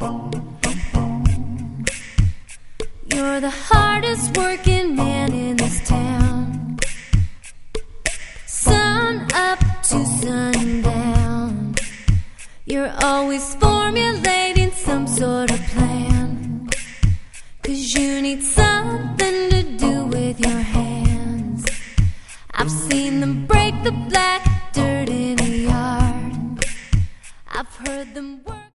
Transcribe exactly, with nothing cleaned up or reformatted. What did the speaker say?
You're the hardest working man in this town. Sun up to sundown. You're always formulating some sort of plan, 'cause you need something to do with your hands. I've seen them break the black dirt in a yard. I've heard them